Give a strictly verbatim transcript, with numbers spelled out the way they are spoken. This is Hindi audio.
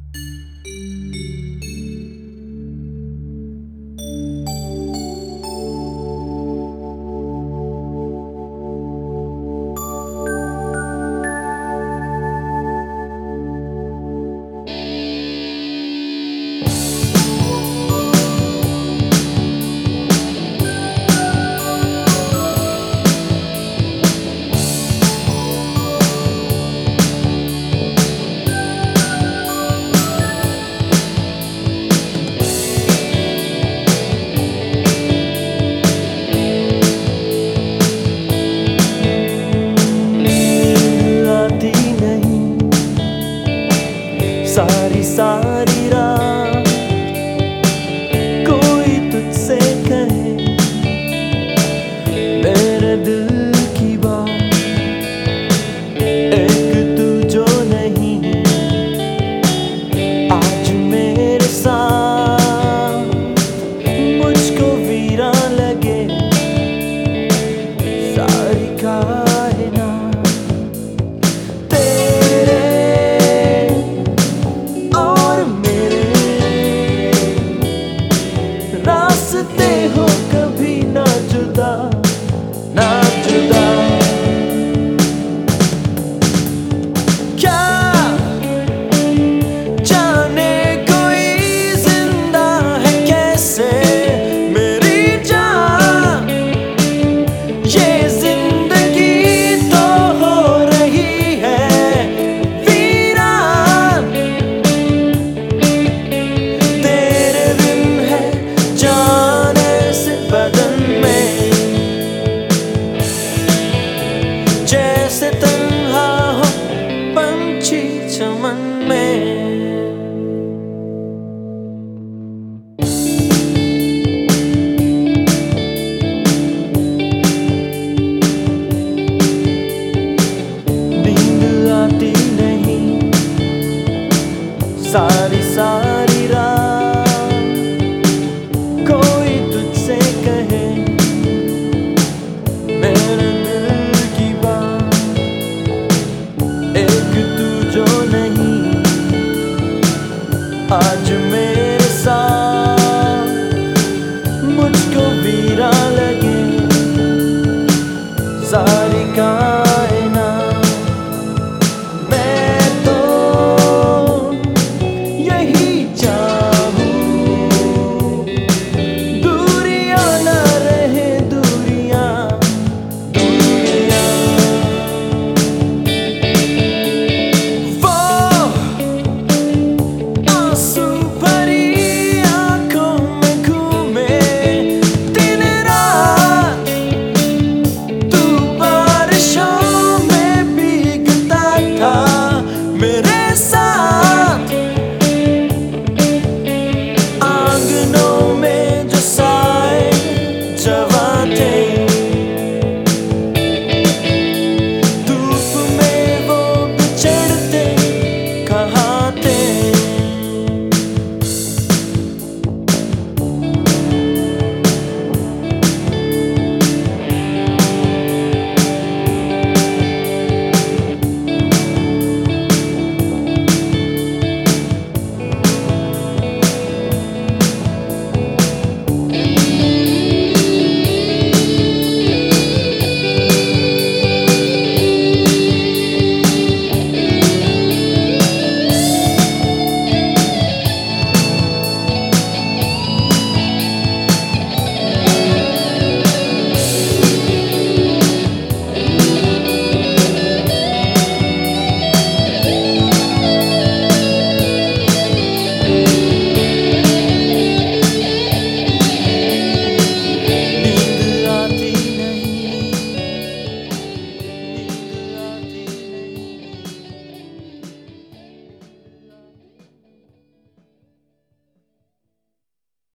सारी सारी रात कोई तुझसे कहे मेरे दिल की बात, एक तू जो नहीं आज मेरे साथ, मुझको वीरान लगे सारी कायनात। रास्ते हो कभी ना जुदा ना जुदा। क्या जाने कोई जिंदा है कैसे मेरी जान, ये जिंदगी तो हो रही है वीरान। तेरे बिन है जान बदन में, जैसे तन्हा हो पंछी चमन में। नींद आती नहीं सारी सारी रात कोई तुझसे कहे मेरे दिल की बात, एक तू जो नहीं आज मैं